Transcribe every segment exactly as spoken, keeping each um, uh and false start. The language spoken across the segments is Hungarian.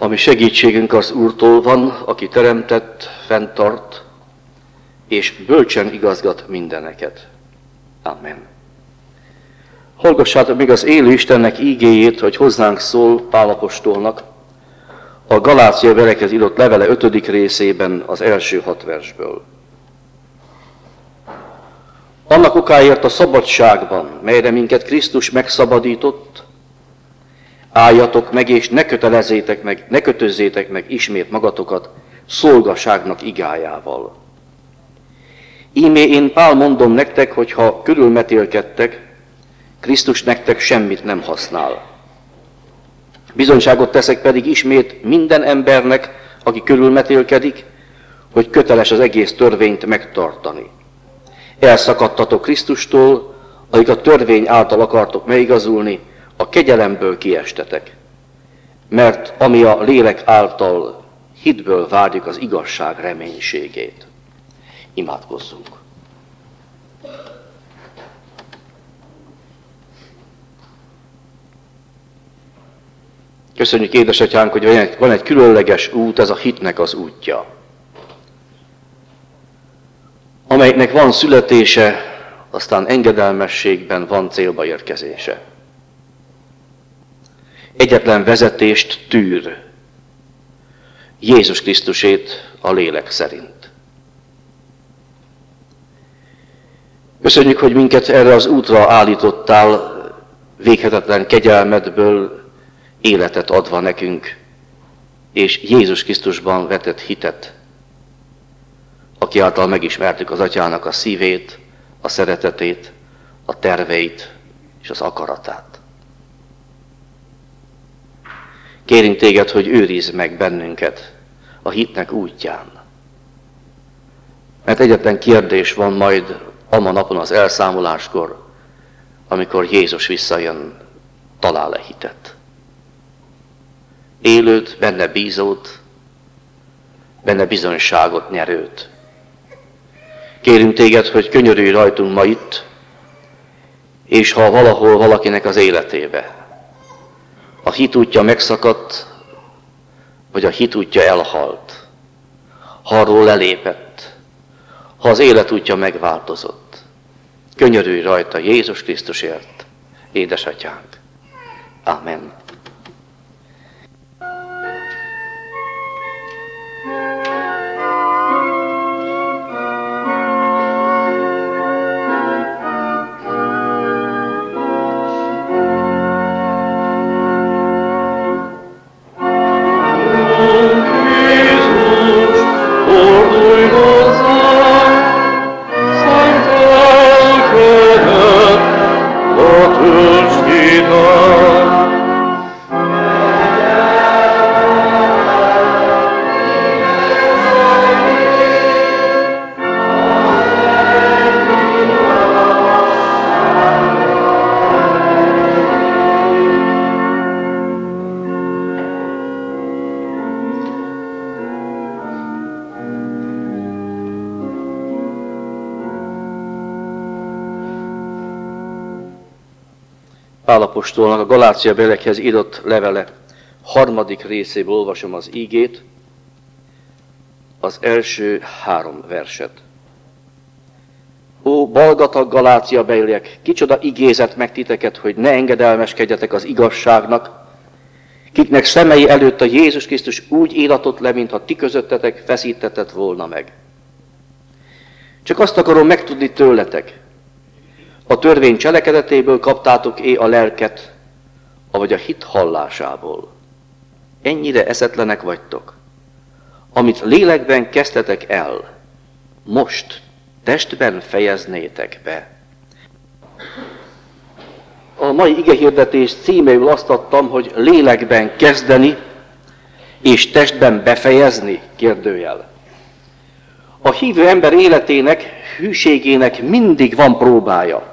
Ami segítségünk az Úrtól van, aki teremtett, fenntart, és bölcsen igazgat mindeneket. Amen. Hallgassátok még az élő Istennek ígéjét, hogy hozzánk szól Pál apostolnak a Galáciaiakhoz írott levele ötödik részében az első hat versből. Annak okáért a szabadságban, melyre minket Krisztus megszabadított, álljatok meg, és ne kötelezzétek meg, ne kötözzétek meg ismét magatokat szolgaságnak igájával. Íme én Pál mondom nektek, hogy ha körülmetélkedtek, Krisztus nektek semmit nem használ. Bizonyságot teszek pedig ismét minden embernek, aki körülmetélkedik, hogy köteles az egész törvényt megtartani. Elszakadtatok Krisztustól, akik a törvény által akartok megigazulni, a kegyelemből kiestetek. Mert ami a lélek által hitből várjuk az igazság reménységét. Imádkozzunk! Köszönjük, édesatyánk, hogy van egy, van egy különleges út, ez a hitnek az útja, amelynek van születése, aztán engedelmességben van célba érkezése. Egyetlen vezetést tűr, Jézus Krisztusét a lélek szerint. Köszönjük, hogy minket erre az útra állítottál, véghetetlen kegyelmedből életet adva nekünk, és Jézus Krisztusban vetett hitet, aki által megismertük az Atyának a szívét, a szeretetét, a terveit és az akaratát. Kérünk téged, hogy őrizd meg bennünket a hitnek útján. Mert egyetlen kérdés van majd ama napon az elszámoláskor, amikor Jézus visszajön, talál-e hitet. Élőt, benne bízót, benne bizonyságot nyerőt. Kérünk téged, hogy könyörülj rajtunk ma itt, és ha valahol valakinek az életébe a hit útja megszakadt, vagy a hit útja elhalt, ha arról lelépett, ha az élet útja megváltozott, könyörülj rajta Jézus Krisztusért, édesatyánk. Amen. Pál apostolnak a Galáciaiakhoz írott levele harmadik részéből olvasom az ígét, az első három verset. Ó, balgatag Galáciabeliek, kicsoda igézet meg titeket, hogy ne engedelmeskedjetek az igazságnak, kiknek szemei előtt a Jézus Krisztus úgy íratott le, mintha ti közöttetek feszítetett volna meg. Csak azt akarom megtudni tőletek, a törvény cselekedetéből kaptátok-é a lelket, avagy a hit hallásából. Ennyire eszetlenek vagytok. Amit lélekben kezdtetek el, most testben fejeznétek be. A mai igehirdetés címéül azt adtam, hogy lélekben kezdeni és testben befejezni, kérdőjel. A hívő ember életének, hűségének mindig van próbája.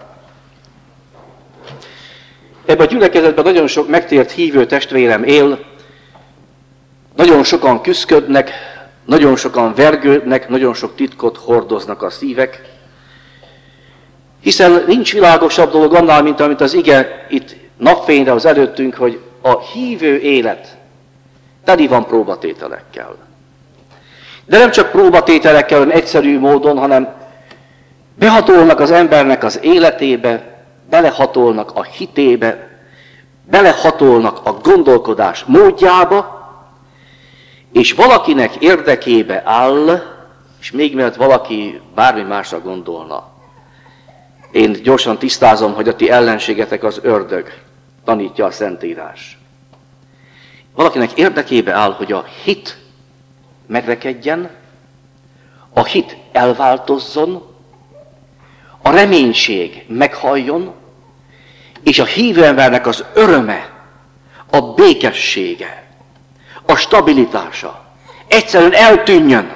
Ebben a gyülekezetben nagyon sok megtért hívő testvérem él, nagyon sokan küszködnek, nagyon sokan vergődnek, nagyon sok titkot hordoznak a szívek, hiszen nincs világosabb dolog annál, mint amit az ige itt napfényre az előttünk, hogy a hívő élet Teli van próbatételekkel. De nem csak próbatételekkel, olyan egyszerű módon, hanem behatolnak az embernek az életébe, belehatolnak a hitébe, belehatolnak a gondolkodás módjába, és valakinek érdekébe áll, és még mielőtt valaki bármi másra gondolna. Én gyorsan tisztázom, hogy a ti ellenségetek az ördög, tanítja a Szentírás. Valakinek érdekébe áll, hogy a hit megrekedjen, a hit elváltozzon, a reménység meghalljon, és a hívő embernek az öröme, a békessége, a stabilitása egyszerűen eltűnjön.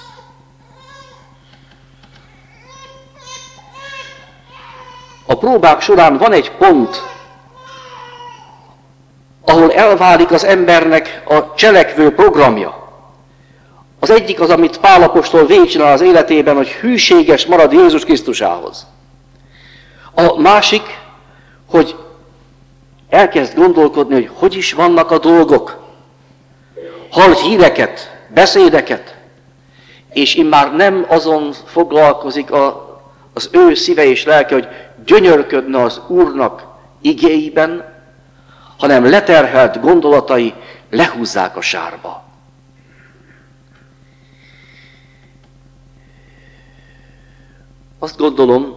A próbák során van egy pont, ahol elválik az embernek a cselekvő programja. Az egyik az, amit Pál apostol végigcsinál az életében, hogy hűséges marad Jézus Krisztusához. A másik, hogy elkezd gondolkodni, hogy hogy is vannak a dolgok. Hall híreket, beszédeket, és immár nem azon foglalkozik a, az ő szíve és lelke, hogy gyönyörködne az Úrnak igéiben, hanem leterhelt gondolatai lehúzzák a sárba. Azt gondolom,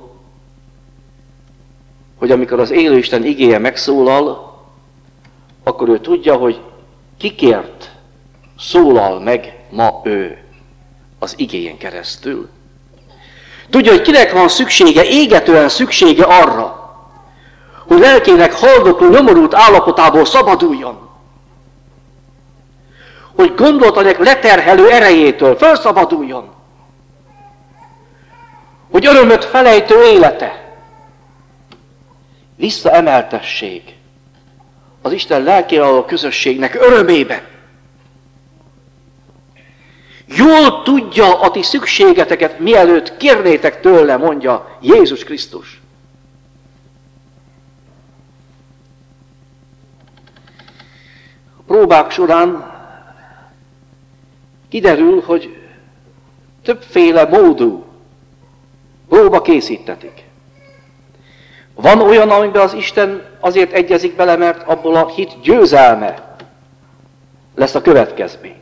hogy amikor az élő Isten igéje megszólal, akkor ő tudja, hogy kikért szólal meg ma ő az igéjén keresztül. Tudja, hogy kinek van szüksége, égetően szüksége arra, hogy lelkének haldokló, nyomorult állapotából szabaduljon. Hogy gondolatának leterhelő erejétől felszabaduljon. Hogy örömöt felejtő élete visszaemeltessék az Isten lelkére való közösségnek örömébe. Jól tudja a ti szükségeteket, mielőtt kérnétek tőle, mondja Jézus Krisztus. A próbák során kiderül, hogy többféle módú próba készítetik. Van olyan, amiben az Isten azért egyezik bele, mert abból a hit győzelme lesz a következmény.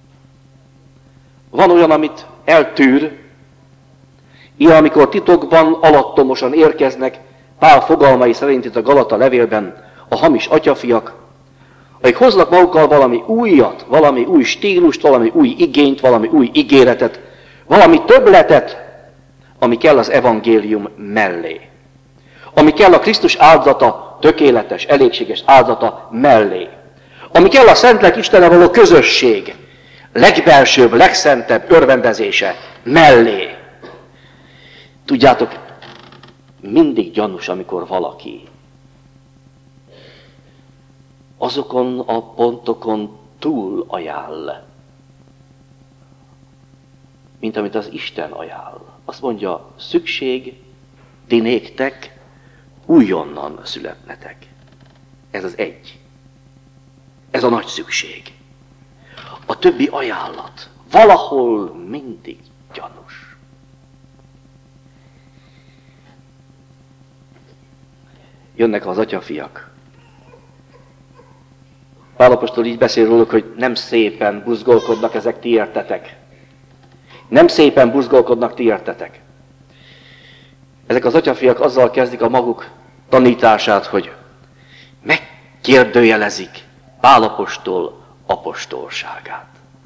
Van olyan, amit eltűr, ilyen, amikor titokban, alattomosan érkeznek, Pál fogalmai szerint itt a Galata levélben a hamis atyafiak, akik hoznak magukkal valami újat, valami új stílust, valami új igényt, valami új ígéretet, valami többletet, ami kell az evangélium mellé. Ami kell a Krisztus áldata, tökéletes, elégséges áldata mellé. Ami kell a Szentlélek Istennel való közösség, legbelsőbb, legszentebb örvendezése mellé. Tudjátok, mindig gyanús, amikor valaki azokon a pontokon túl ajánl, mint amit az Isten ajánl. Azt mondja, szükség ti néktek újonnan születnetek. Ez az egy. Ez a nagy szükség. A többi ajánlat valahol mindig gyanús. Jönnek az atyafiak. Pál apostol így beszél róluk, hogy nem szépen buzgolkodnak ezek, ti értetek. Nem szépen buzgolkodnak, ti értetek. Ezek az atyafiak azzal kezdik a maguk tanítását, hogy megkérdőjelezik Pál apostol apostolságát.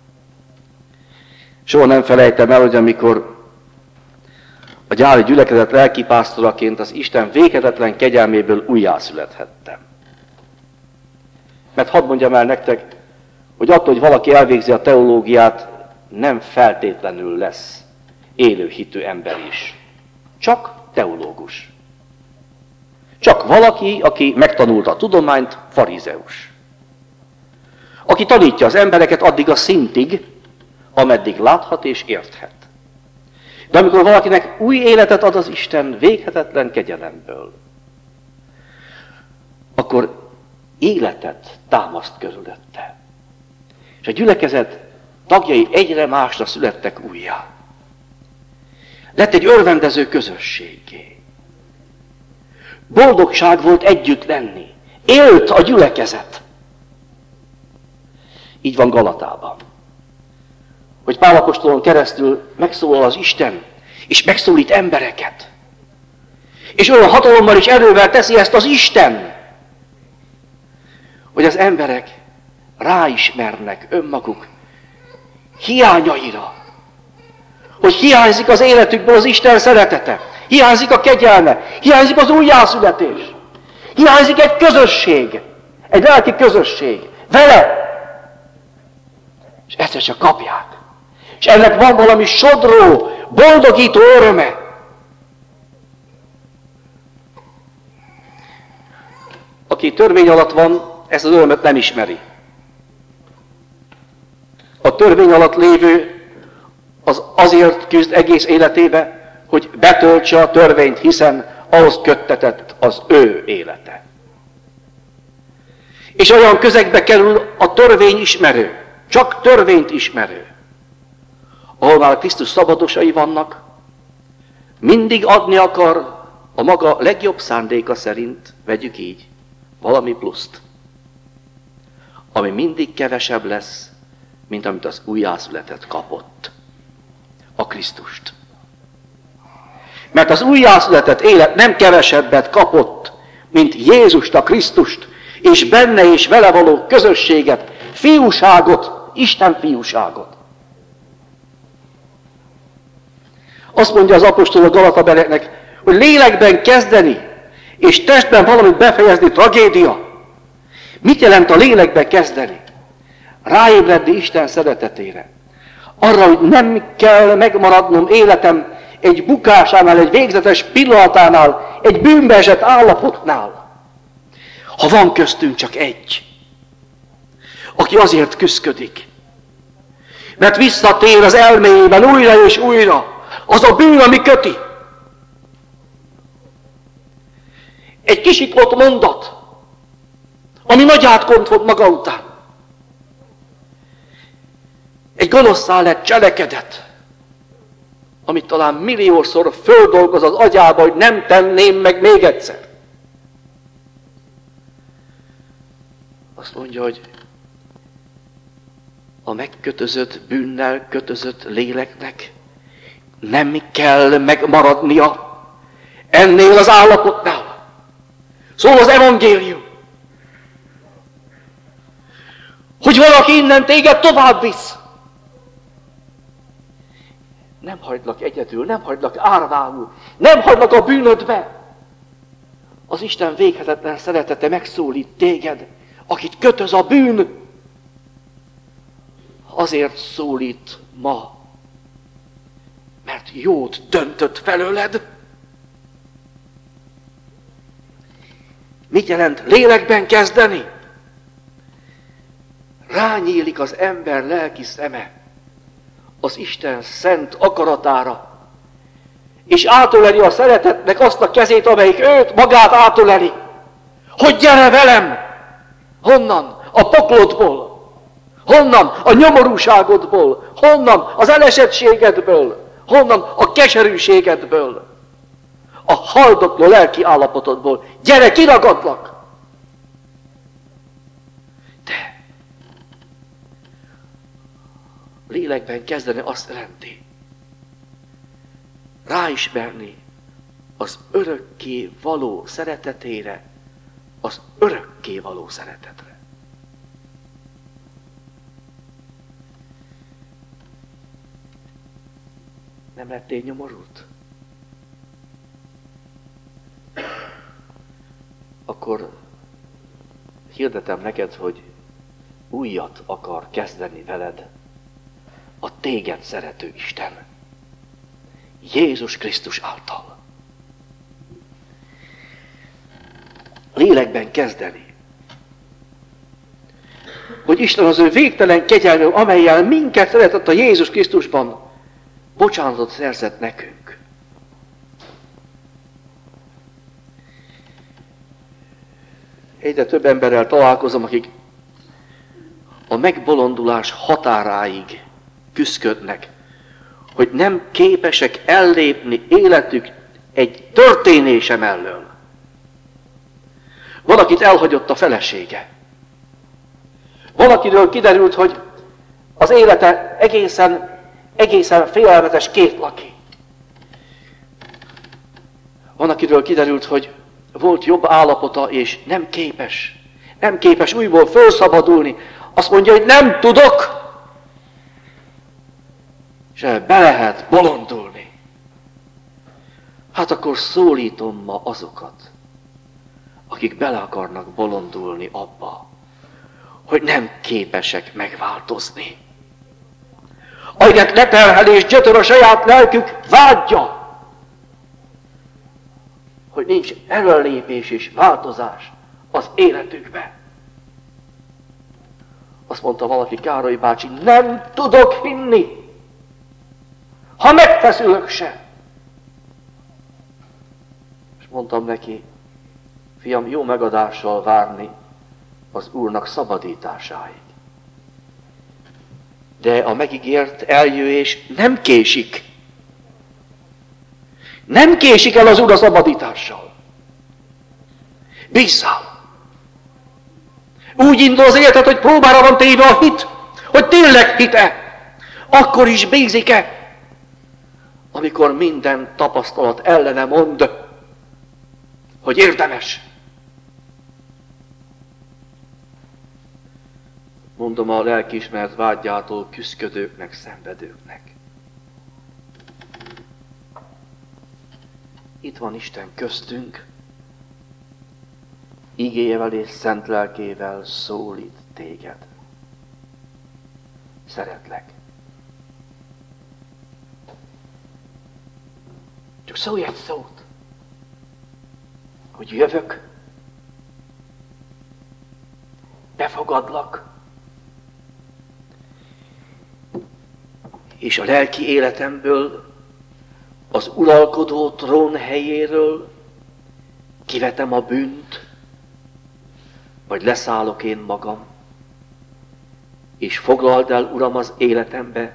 Soha nem felejtem el, hogy amikor a gyári gyülekezet lelkipásztoraként az Isten véghetetlen kegyelméből újjászülethettem. Mert hadd mondjam el nektek, hogy attól, hogy valaki elvégzi a teológiát, nem feltétlenül lesz élő hitű ember is. Csak teológus. Csak valaki, aki megtanulta a tudományt, farizeus. Aki tanítja az embereket addig a szintig, ameddig láthat és érthet. De amikor valakinek új életet ad az Isten véghetetlen kegyelemből, akkor életet támaszt körülötte. És a gyülekezet tagjai egyre másra születtek újjá. Lett egy örvendező közösségé. Boldogság volt együtt lenni. Élt a gyülekezet. Így van Galatában. Hogy Pál apostolon keresztül megszólal az Isten, és megszólít embereket. És olyan hatalommal és erővel teszi ezt az Isten, hogy az emberek ráismernek önmaguk hiányaira. Hogy hiányzik az életükből az Isten szeretete, hiányzik a kegyelme, hiányzik az újjászületés, hiányzik egy közösség, egy lelki közösség vele. És egyszer csak kapják. És ennek van valami sodró, boldogító öröme. Aki törvény alatt van, ezt az örömet nem ismeri. A törvény alatt lévő az azért küzd egész életébe, hogy betöltse a törvényt, hiszen ahhoz köttetett az ő élete. És olyan közegbe kerül a törvény ismerő, csak törvényt ismerő, ahol már Krisztus szabadosai vannak, mindig adni akar a maga legjobb szándéka szerint, vegyük így, valami pluszt, ami mindig kevesebb lesz, mint amit az újjászületett kapott. A Krisztust. Mert az újjászületett élet nem kevesebbet kapott, mint Jézust, a Krisztust, és benne és vele való közösséget, fiúságot, Isten fiúságot. Azt mondja az apostol a Galatabelieknek, hogy lélekben kezdeni, és testben valamit befejezni tragédia. Mit jelent a lélekben kezdeni? Ráébredni Isten szeretetére. Arra, hogy nem kell megmaradnom életem egy bukásánál, egy végzetes pillanatánál, egy bűnbe esett állapotnál. Ha van köztünk csak egy, aki azért küszködik, mert visszatér az elméjében újra és újra, az a bűn, ami köti. Egy kisiklott mondat, ami nagy átkont volt maga után. Egy gonoszszá lett cselekedet, amit talán milliószor földolgoz az agyába, hogy nem tenném meg még egyszer. Azt mondja, hogy a megkötözött bűnnel kötözött léleknek nem kell megmaradnia ennél az állapotnál. Szól az evangélium, hogy valaki innen téged tovább visz. Nem hagylak egyedül, nem hagylak árvánul, nem hagylak a bűnödbe. Az Isten véghetetlen szeretete megszólít téged, akit kötöz a bűn. Azért szólít ma, mert jót döntött felőled. Mit jelent lélekben kezdeni? Rányílik az ember lelki szeme az Isten szent akaratára, és átöleli a szeretetnek azt a kezét, amelyik őt, magát átöleli. Hogy gyere velem! Honnan? A poklodból. Honnan? A nyomorúságodból. Honnan? Az elesettségedből. Honnan? A keserűségedből. A haldokló lelki állapotodból. Gyere, kiragadlak! De lélekben kezdeni azt jelenti, ráismerni az örökké való szeretetére, az örökké való szeretetre. Nem lettél nyomorult? Akkor hirdetem neked, hogy újat akar kezdeni veled a téged szerető Isten. Jézus Krisztus által. Lélekben kezdeni. Hogy Isten az ő végtelen kegyelmű, amellyel minket szeretett a Jézus Krisztusban, bocsánatot szerzett nekünk. Egyre több emberrel találkozom, akik a megbolondulás határáig küszködnek, hogy nem képesek ellépni életük egy történése mellől. Valakit elhagyott a felesége. Valakiről kiderült, hogy az élete egészen, egészen félelmetes kétlaki. Van, akiről kiderült, hogy volt jobb állapota, és nem képes, nem képes újból felszabadulni. Azt mondja, hogy nem tudok, és be lehet bolondulni. Hát akkor szólítom ma azokat, akik bele akarnak bolondulni abba, hogy nem képesek megváltozni. Akinek leterhelés gyötör a saját lelkük vágyja, hogy nincs előlépés és változás az életükbe. Azt mondta valaki, Károly bácsi, nem tudok hinni, ha megfeszülök se. És mondtam neki, fiam, jó megadással várni az Úrnak szabadításáig. De a megígért eljöjés nem késik. Nem késik el az Úr a szabadítással. Bízzál! Úgy indul az életed, hogy próbára van téve a hit, hogy tényleg hit-e. Akkor is bízik-e, amikor minden tapasztalat ellene mond, hogy érdemes. Mondom a lelkiismeret vágyától küszködőknek, szenvedőknek. Itt van Isten köztünk, igéjevel és szent lelkével szólít téged. Szeretlek. Csak szólj egy szót, hogy jövök, befogadlak, és a lelki életemből, az uralkodó trón helyéről kivetem a bűnt, vagy leszállok én magam, és foglald el, Uram, az életembe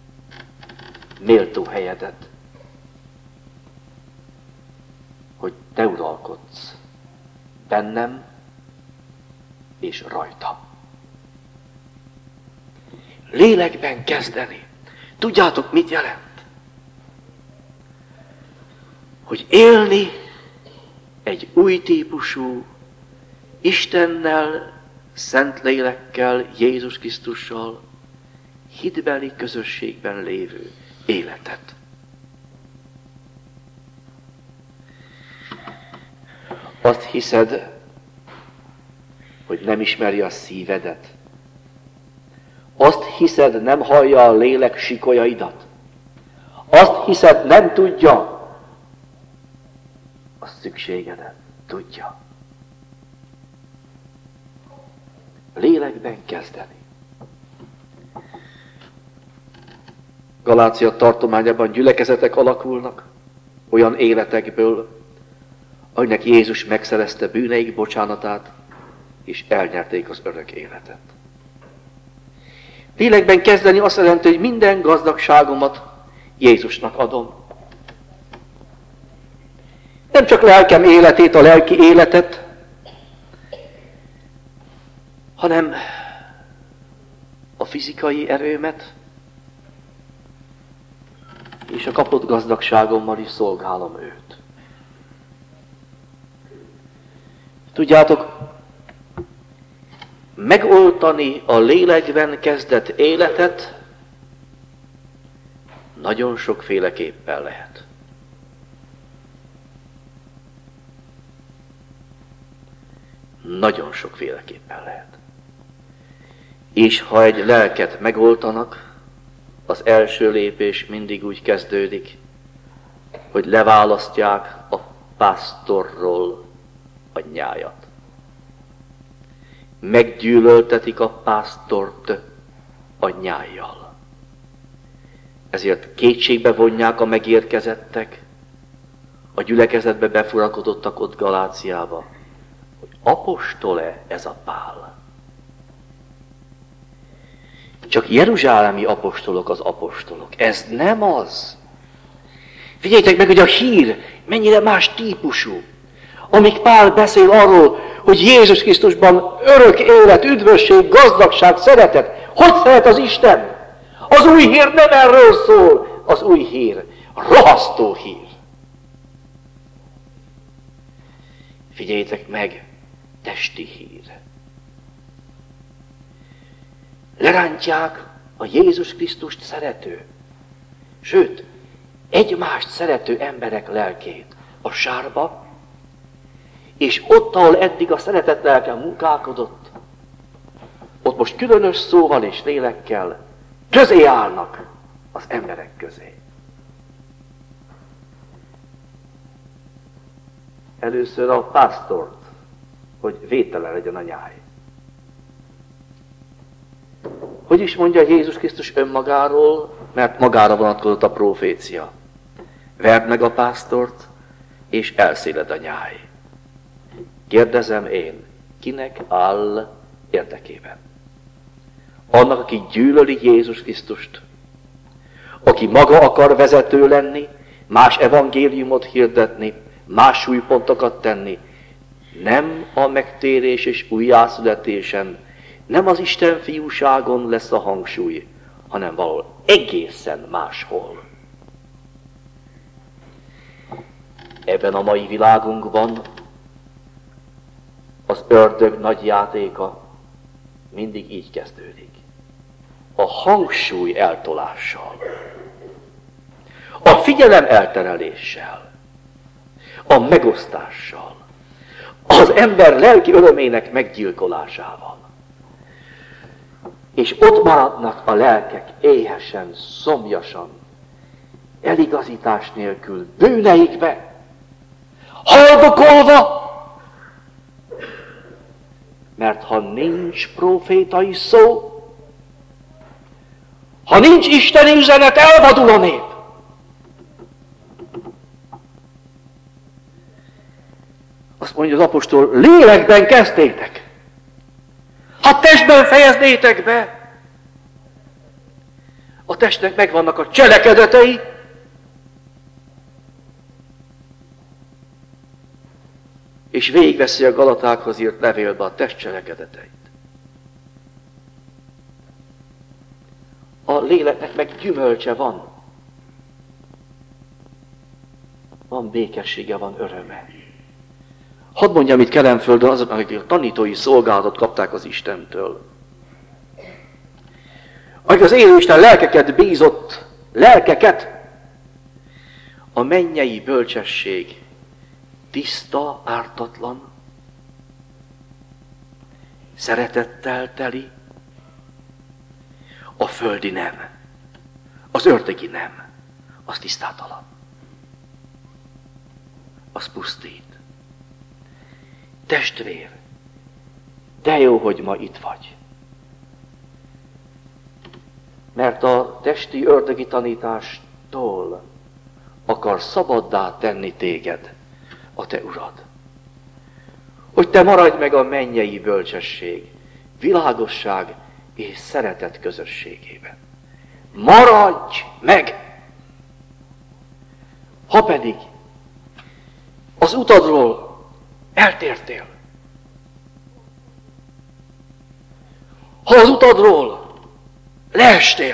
méltó helyedet, hogy Te uralkodsz bennem és rajtam. Lélekben kezdeni. Tudjátok, mit jelent? Hogy élni egy új típusú, Istennel, Szentlélekkel, Jézus Krisztussal, hitbeli közösségben lévő életet. Azt hiszed, hogy nem ismeri a szívedet? Azt hiszed, nem hallja a lélek sikolyaidat? Azt hiszed, nem tudja a szükségedet? Tudja. Lélekben kezdeni. Galácia tartományában gyülekezetek alakulnak, olyan életekből, aminek Jézus megszerezte bűneik bocsánatát, és elnyerték az örök életet. Lélekben kezdeni azt jelenti, hogy minden gazdagságomat Jézusnak adom. Nem csak lelkem életét, a lelki életet, hanem a fizikai erőmet, és a kapott gazdagságommal is szolgálom őt. Tudjátok, megoltani a lélekben kezdett életet nagyon sokféleképpen lehet. Nagyon sokféleképpen lehet. És ha egy lelket megoltanak, az első lépés mindig úgy kezdődik, hogy leválasztják a pásztorról a nyájat. Meggyűlöltetik a pásztort a nyájjal. Ezért kétségbe vonják a megérkezettek, a gyülekezetbe befurakodottak ott Galáciába, hogy apostol-e ez a Pál? csak jeruzsálemi apostolok az apostolok. Ez nem az. Figyeljétek meg, hogy a hír mennyire más típusú. Amíg Pál beszél arról, hogy Jézus Krisztusban örök élet, üdvösség, gazdagság, szeretet. Hogy szeret az Isten? Az új hír nem erről szól. Az új hír rohasztó hír. Figyeljétek meg, testi hír. Lerántják a Jézus Krisztust szerető, sőt, egymást szerető emberek lelkét a sárba, és ott, ahol eddig a szeretet lelke munkálkodott, ott most különös szóval és lélekkel közé állnak az emberek közé. Először a pásztort, hogy védtelen legyen a nyáj. Hogy is mondja Jézus Krisztus önmagáról, mert magára vonatkozott a profécia. Verd meg a pásztort, és elszéled a nyáj. Kérdezem én, kinek áll érdekében? Annak, aki gyűlöli Jézus Krisztust, aki maga akar vezető lenni, más evangéliumot hirdetni, más súlypontokat tenni, nem a megtérés és újjászületésen, nem az Isten fiúságon lesz a hangsúly, hanem valahol egészen máshol. Ebben a mai világunkban az ördög nagy játéka mindig így kezdődik. A hangsúly eltolással, a figyelem eltereléssel, a megosztással, az ember lelki örömének meggyilkolásával. És ott maradnak a lelkek éhesen, szomjasan, eligazítás nélkül, bűneikbe, haldokolva, mert ha nincs profétai szó, ha nincs isteni üzenet, elvadul a nép. Azt mondja az apostol, lélekben kezdtétek. Ha testben fejeznétek be, a testnek megvannak a cselekedetei, és végigveszi a Galatákhoz írt levélbe a test cselekedeteit. A léleknek meg gyümölcse van. Van békessége, van öröme. Hadd mondjam itt Kelenföldön azoknak, akik a tanítói szolgálatot kapták az Istentől. Akik az élő Isten lelkeket bízott, lelkeket, a mennyei bölcsesség tiszta, ártatlan, szeretettel teli, a földi nem, az ördögi nem, az tisztátalan, az pusztít. Testvér, de jó, hogy ma itt vagy. Mert a testi ördögi tanítástól akar szabaddá tenni téged a te urad. Hogy te maradj meg a mennyei bölcsesség, világosság és szeretet közösségében. Maradj meg! Ha pedig az utadról eltértél, ha az utadról leestél,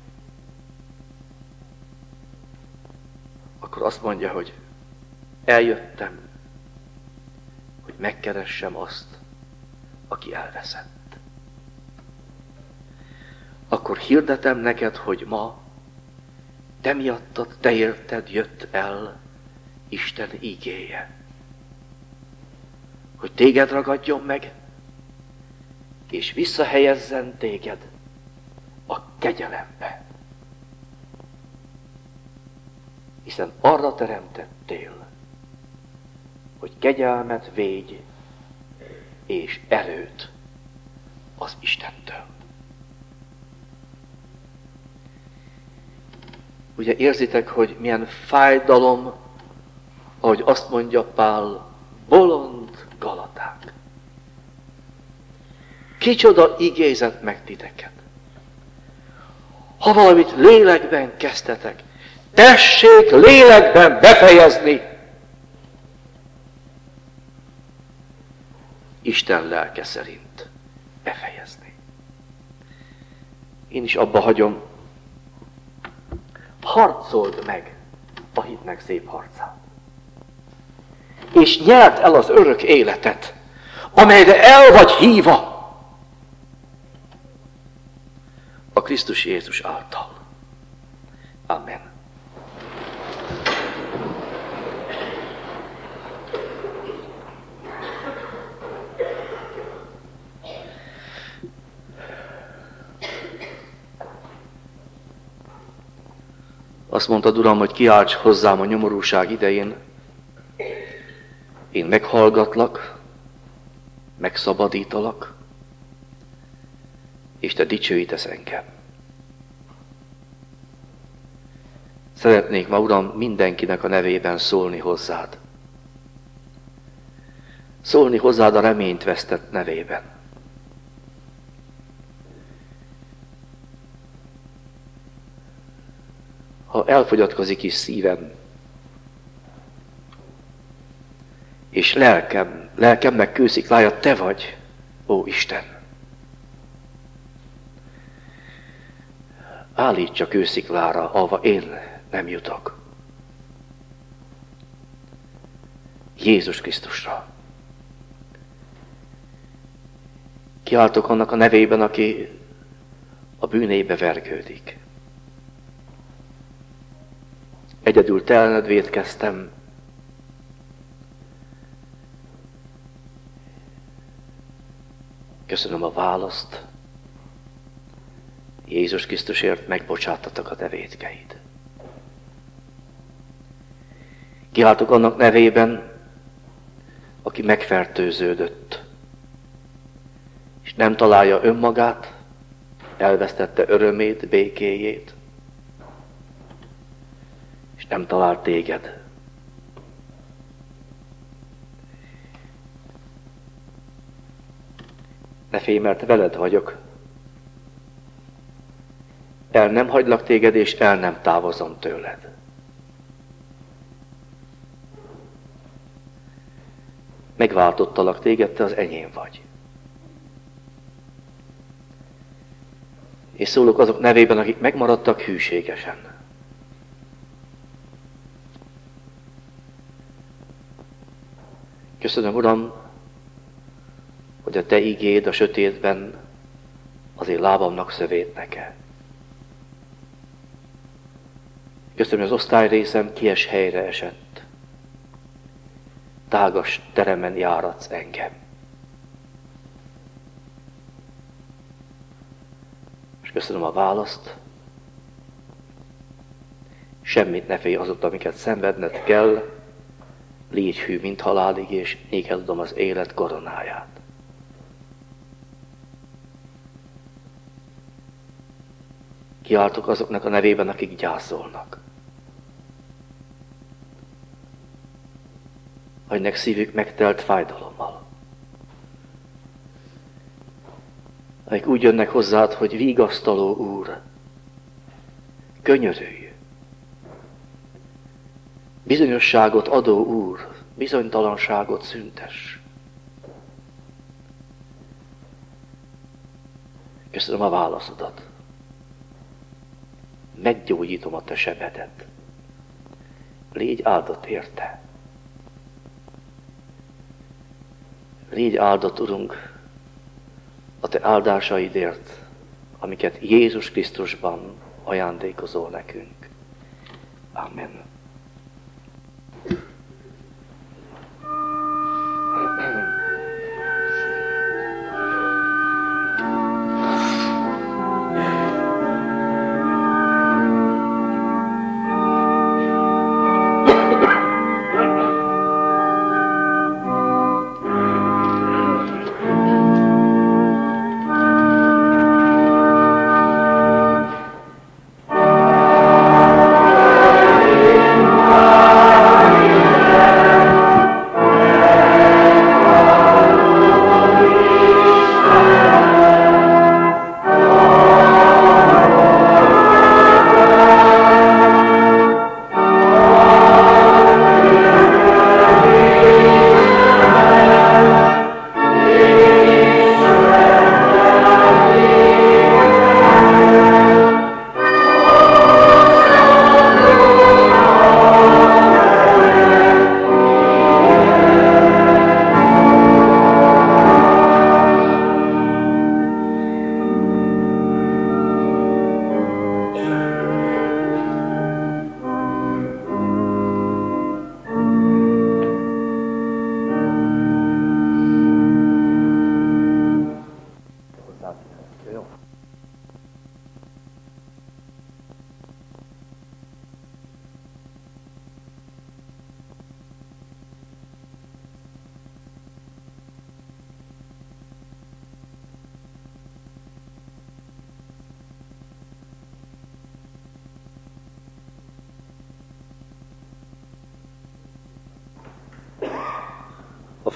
akkor azt mondja, hogy eljöttem, hogy megkeressem azt, aki elveszett. Akkor hirdetem neked, hogy ma te miattad, te érted jött el Isten ígéje. Hogy téged ragadjon meg, és visszahelyezzen téged a kegyelembe. Hiszen arra teremtettél, hogy kegyelmet védj és erőt az Istentől. Ugye érzitek, hogy milyen fájdalom, ahogy azt mondja Pál, bolond Galaták. Kicsoda igézett meg titeket. Ha valamit lélekben kezdtetek, tessék lélekben befejezni. Isten lelke szerint befejezni. Én is abba hagyom, harcold meg a hitnek szép harcát. És nyert el az örök életet, amelyre el vagy hívva a Krisztus Jézus által. Amen. Azt mondtad, Uram, hogy kiálts hozzám a nyomorúság idején. Én meghallgatlak, megszabadítalak, és te dicsőítesz engem. Szeretnék ma, Uram, mindenkinek a nevében szólni hozzád. Szólni hozzád a reményt vesztett nevében. Ha elfogyatkozik is szívem, és lelkem, lelkemnek kősziklája te vagy, ó Isten. Állíts a kősziklára, ahova én nem jutok. Jézus Krisztusra. Kiáltok annak a nevében, aki a bűnébe vergődik. Egyedül te ellened vétkeztem, köszönöm a választ, Jézus Krisztusért megbocsáttatok a te vétkeid. Kiáltok annak nevében, aki megfertőződött, és nem találja önmagát, elvesztette örömét, békéjét, és nem talál téged. Ne félj, mert veled vagyok. El nem hagylak téged, és el nem távozom tőled. Megváltottalak téged, te az enyém vagy. És szólok azok nevében, akik megmaradtak hűségesen. Köszönöm, Uram, hogy a te igéd a sötétben az én lábamnak szövét neke. Köszönöm, hogy az osztályrészem kies helyre esett. Tágas teremen járatsz engem. És köszönöm a választ. Semmit ne félj azok, amiket szenvedned kell. Légy hű, mint halálig, és néked adom az élet koronáját. Kiáltok azoknak a nevében, akik gyászolnak. Hagynek szívük megtelt fájdalommal. Akik úgy jönnek hozzád, hogy vigasztaló Úr, könyörülj. Bizonyosságot adó Úr, bizonytalanságot szüntes. Köszönöm a válaszodat. Meggyógyítom a te sebedet. Légy áldott érte. Légy áldott, Urunk, a te áldásaidért, amiket Jézus Krisztusban ajándékozol nekünk. Amen.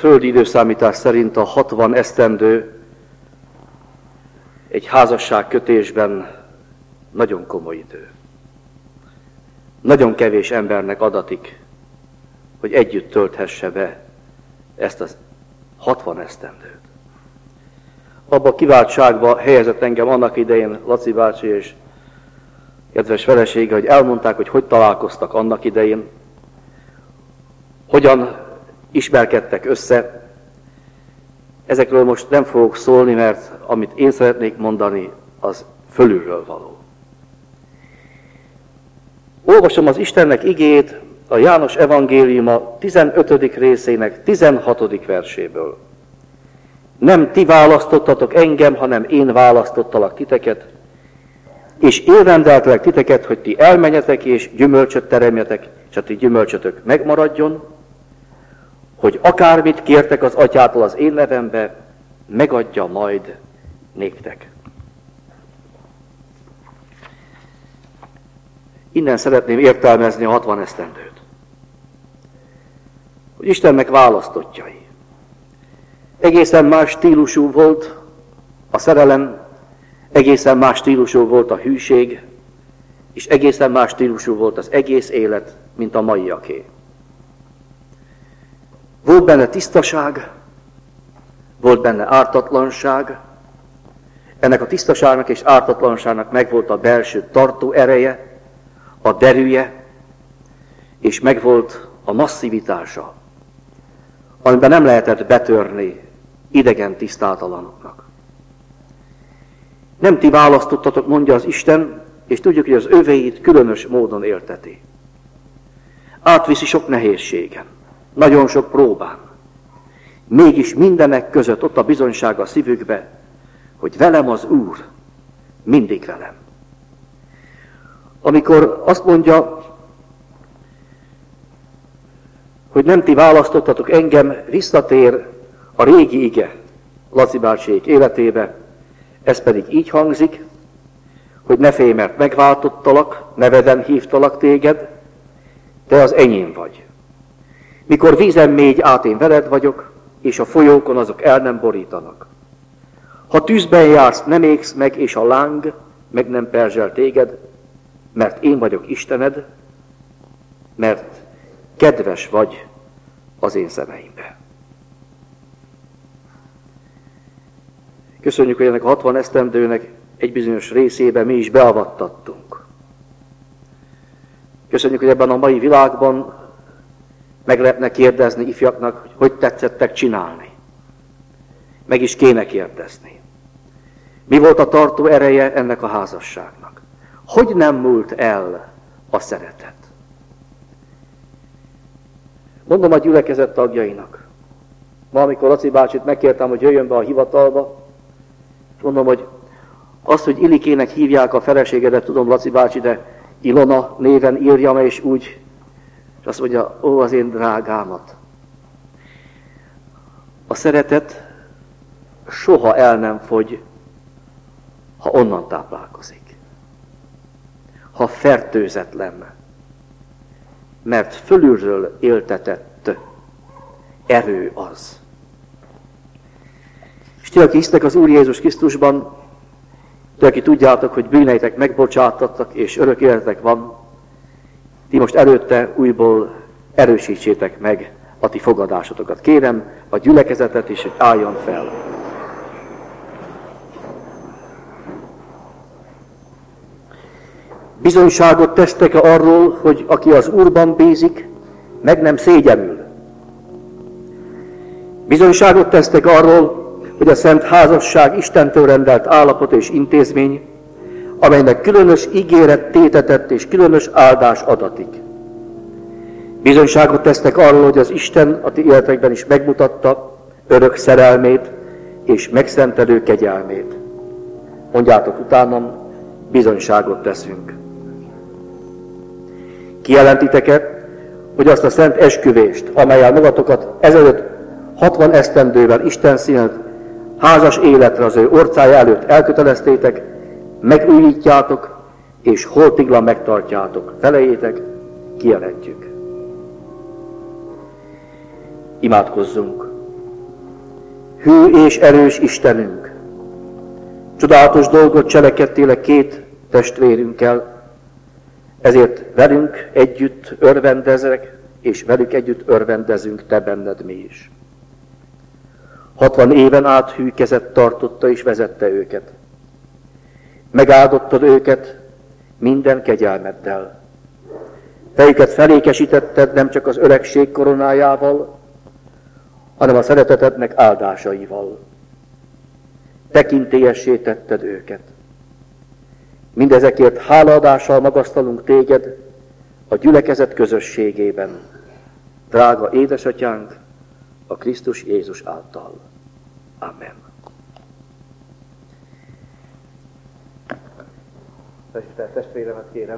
földi időszámítás szerint a hatvan esztendő egy házasságkötésben nagyon komoly idő. Nagyon kevés embernek adatik, hogy együtt tölthesse be ezt az hatvan esztendőt. Abba a kiváltságba helyezett engem annak idején Laci bácsi és kedves felesége, hogy elmondták, hogy hogy találkoztak annak idején, hogyan ismerkedtek össze. Ezekről most nem fogok szólni, mert amit én szeretnék mondani, az fölülről való. Olvasom az Istennek igéjét a János evangéliuma tizenötödik részének tizenhatodik verséből. Nem ti választottatok engem, hanem én választottalak titeket, és én rendeltelek titeket, hogy ti elmenjetek és gyümölcsöt teremjetek, és a ti gyümölcsötök megmaradjon, hogy akármit kértek az atyától az én nevembe, megadja majd néktek. Innen szeretném értelmezni a hatvan esztendőt. Hogy Istennek választottjai. Egészen más stílusú volt a szerelem, egészen más stílusú volt a hűség, és egészen más stílusú volt az egész élet, mint a maiaké. Volt benne tisztaság, volt benne ártatlanság, ennek a tisztaságnak és ártatlanságnak megvolt a belső tartó ereje, a derűje, és megvolt a masszivitása, amiben nem lehetett betörni idegen tisztátalanoknak. Nem ti választottatok, mondja az Isten, és tudjuk, hogy az övéit különös módon élteti. Átviszi sok nehézségen, nagyon sok próbán. Mégis mindenek között ott a bizonyság a szívükbe, hogy velem az Úr, mindig velem. Amikor azt mondja, hogy nem ti választottatok engem, visszatér a régi ige Laci bácsiék életébe, ez pedig így hangzik, hogy ne félj, mert megváltottalak, neveden hívtalak téged, te az enyém vagy. Mikor vízen mégy át, én veled vagyok, és a folyókon azok el nem borítanak. Ha tűzben jársz, nem égsz meg, és a láng meg nem perzsel téged, mert én vagyok Istened, mert kedves vagy az én szemeimbe. Köszönjük, hogy ennek a hatvan esztendőnek egy bizonyos részébe mi is beavattattunk. Köszönjük, hogy ebben a mai világban meg lehetne kérdezni ifjaknak, hogy hogy tetszettek csinálni. Meg is kéne kérdezni. Mi volt a tartó ereje ennek a házasságnak? Hogy nem múlt el a szeretet? Mondom a gyülekezet tagjainak. Ma, amikor Laci bácsit megkértem, hogy jöjjön be a hivatalba, és mondom, hogy azt, hogy Ilikének hívják a feleségedet, tudom, Laci bácsi, de Ilona néven írjam, és úgy, és azt mondja, ó, az én drágámat. A szeretet soha el nem fogy, ha onnan táplálkozik. Ha fertőzetlen, mert fölülről éltetett erő az. És ti, aki hisztek az Úr Jézus Krisztusban, ti, aki tudjátok, hogy bűneitek megbocsáttattak, és örök életek van, ti most előtte újból erősítsétek meg a ti fogadásotokat. Kérem a gyülekezetet is, hogy álljon fel. Bizonyságot tesztek arról, hogy aki az Úrban bízik, meg nem szégyenül. Bizonyságot tesztek arról, hogy a szent házasság Istentől rendelt állapot és intézmény, amelynek különös ígéret tétetett és különös áldás adatik. Bizonyságot tesztek arról, hogy az Isten a ti életekben is megmutatta örök szerelmét és megszentelő kegyelmét. Mondjátok utánam, bizonyságot teszünk. Kijelentiteket, hogy azt a szent esküvést, amellyel magatokat ezelőtt hatvan esztendővel Isten színet házas életre az ő orcája előtt elköteleztétek, megújítjátok, és holtiglan megtartjátok. Felejétek, kijelentjük. Imádkozzunk. Hű és erős Istenünk, csodálatos dolgot cselekedtél a két testvérünkkel, ezért velünk együtt örvendezek, és velük együtt örvendezünk te benned mi is. Hatvan éven át hű kezet tartotta és vezette őket. Megáldottad őket minden kegyelmeddel. Fejüket felékesítetted nem csak az öregség koronájával, hanem a szeretetednek áldásaival. Tekintélyessé tetted őket. Mindezekért hálaadással magasztalunk téged a gyülekezet közösségében, drága édesatyánk, a Krisztus Jézus által. Amen. Tisztelt testvéremet kérem.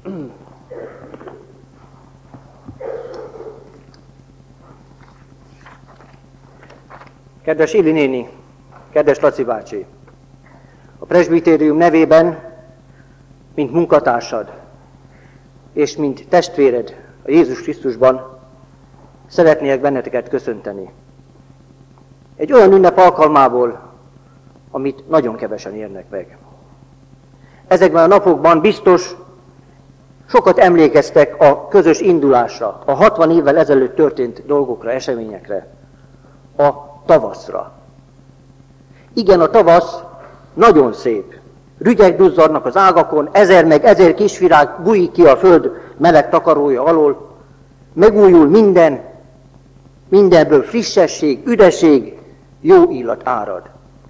Kedves Illi néni, kedves Laci bácsi, a presbitérium nevében, mint munkatársad, és mint testvéred a Jézus Krisztusban, szeretnék benneteket köszönteni. Egy olyan ünnep alkalmából, amit nagyon kevesen érnek meg. Ezekben a napokban biztos sokat emlékeztek a közös indulásra, a hatvan évvel ezelőtt történt dolgokra, eseményekre, a tavaszra. Igen, a tavasz nagyon szép. Rügyek duzzadnak az ágakon, ezer meg ezer kisvirág bújik ki a föld meleg takarója alól, megújul minden, mindenből frissesség, üdesség, jó illat árad.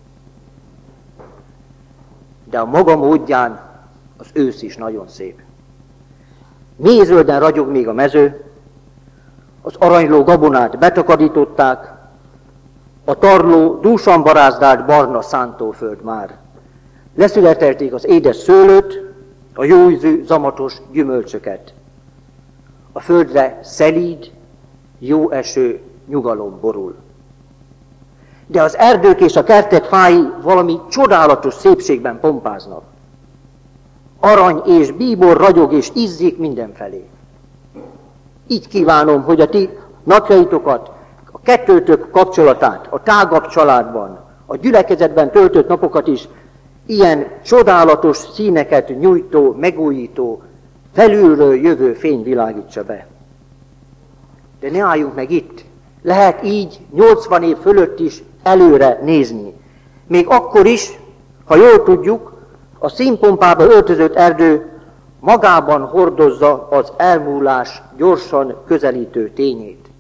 De a maga módján az ősz is nagyon szép. Mélyzölden ragyog még a mező, az aranyló gabonát betakarították, a tarló dúsan barázdált barna szántóföld már. Leszületelték az édes szőlőt, a jóízű zamatos gyümölcsöket. A földre szelíd, jó eső, nyugalom borul. De az erdők és a kertek fái valami csodálatos szépségben pompáznak. Arany és bíbor ragyog és izzik mindenfelé. Így kívánom, hogy a ti napjaitokat, a kettőtök kapcsolatát, a tágabb családban, a gyülekezetben töltött napokat is ilyen csodálatos színeket nyújtó, megújító, felülről jövő fény világítsa be. De ne álljunk meg itt. Lehet így nyolcvan év fölött is előre nézni. Még akkor is, ha jól tudjuk, a színpompába öltözött erdő magában hordozza az elmúlás gyorsan közelítő tényét.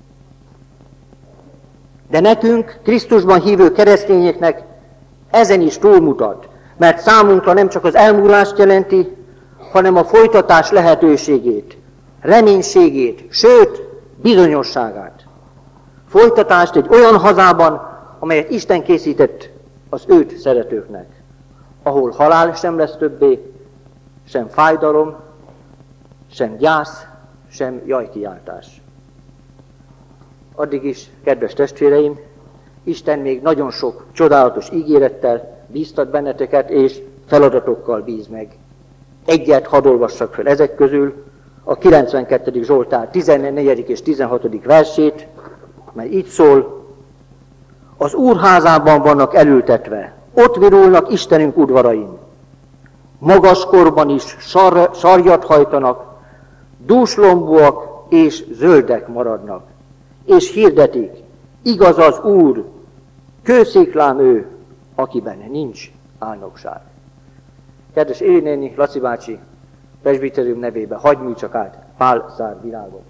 De nekünk, Krisztusban hívő keresztényeknek ezen is túlmutat, mert számunkra nem csak az elmúlást jelenti, hanem a folytatás lehetőségét, reménységét, sőt, bizonyosságát. Folytatást egy olyan hazában, amelyet Isten készített az őt szeretőknek, ahol halál sem lesz többé, sem fájdalom, sem gyász, sem jajkiáltás. Addig is, kedves testvéreim, Isten még nagyon sok csodálatos ígérettel bíztat benneteket, és feladatokkal bíz meg. Egyet hadd olvassak fel ezek közül, a kilencvenkettedik Zsoltár tizennegyedik és tizenhatodik versét, mely így szól: az Úr házában vannak elültetve, ott virulnak Istenünk udvarain. Magas korban is sar, sarjat hajtanak, dúslombúak és zöldek maradnak, és hirdetik, igaz az Úr, kősziklám ő, akiben nincs álnokság. Kedves Éli néni, Laci bácsi, presbitérium nevébe hadd nyújtsak át Pál szár virágot.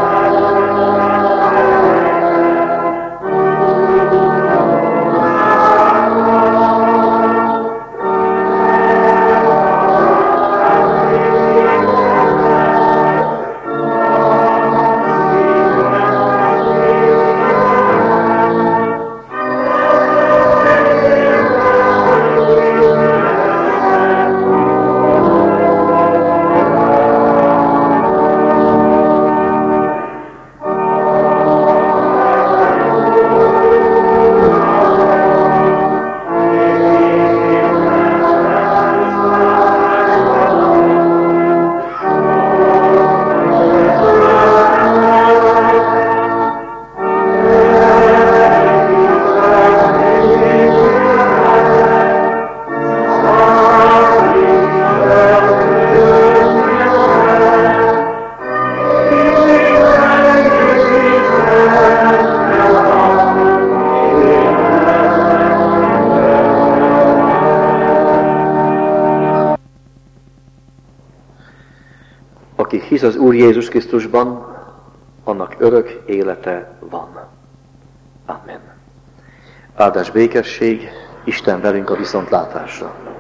Amen. hisz az Úr Jézus Krisztusban, annak örök élete van. Amen. Áldás békesség, Isten velünk a viszontlátásra.